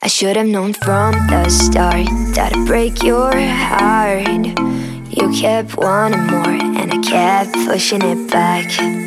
should have known from the start that I'd break your heart. You kept wanting more and I kept pushing it back.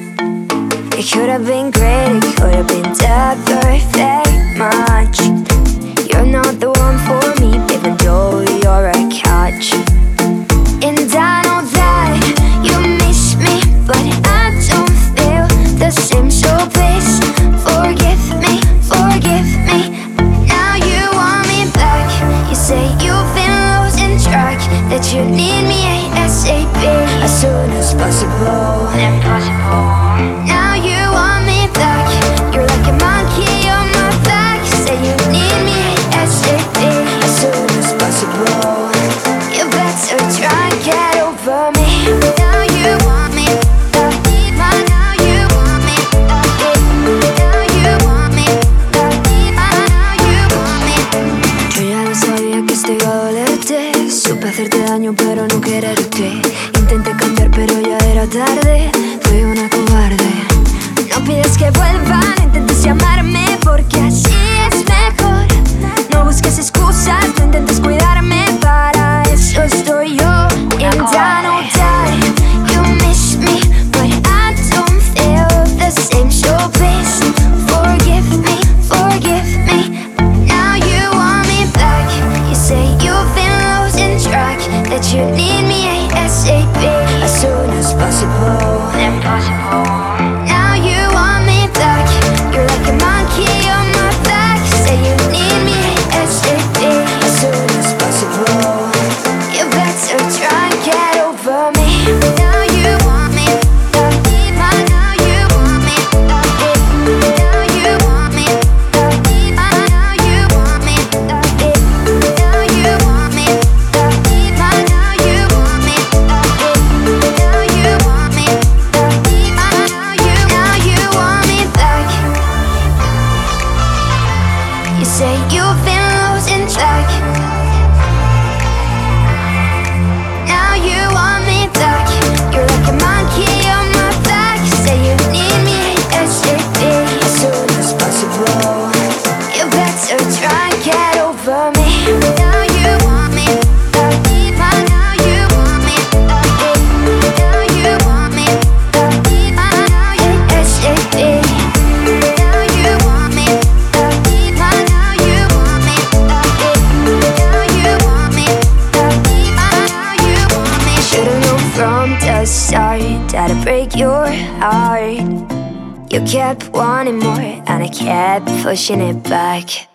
It could have been great, it could have been the perfect match. You're not the one for me, even though you're a catch. And I know that you miss me, but I don't feel the same. So please forgive me, forgive me. Now you want me back. You say you've been losing track, that you need me ASAP, as soon as possible. Now you want me back. You're like a monkey on my back. Say you need me ASAP, as soon as possible. You better try and get over me. Now you want me back. Now you want me back. Now you want me back. Now you want me. Yo ya lo sabía que esto iba a dolerte. Supe hacerte daño pero no quererte. Intenté cambiar pero ya era tarde. Fui una cobarde. No pides que vuelva, no intentes llamarme, porque así es mejor. No busques excusas, no intentes cuidarme, para eso estoy yo. And I know that you miss me, but I don't feel the same. So please forgive me, forgive me. Now you want me back. You say you've been losing track, that you need me ASAP, as soon as possible. Now you want me back. You're like a monkey on my back. Say you need me ASAP, as soon as possible. You better try and get over me. Now you want me back. Now you want me back. Now you want me back. Now you want me back. Now you want me back. Now you want me back. Now you want me back. Now you want me back. You say you've been losing track. Now you want me back. You're like a monkey on my back. Say you need me ASAP, as soon as possible. You better try and get over me. Now you want me back. Now you want me back. Now you want me back. Now you ASAP. Now you want me back. Now you want me back. Now you want me back. Now you want me. Should've known from the start that I'd break your heart. You kept wanting more and I kept pushing it back.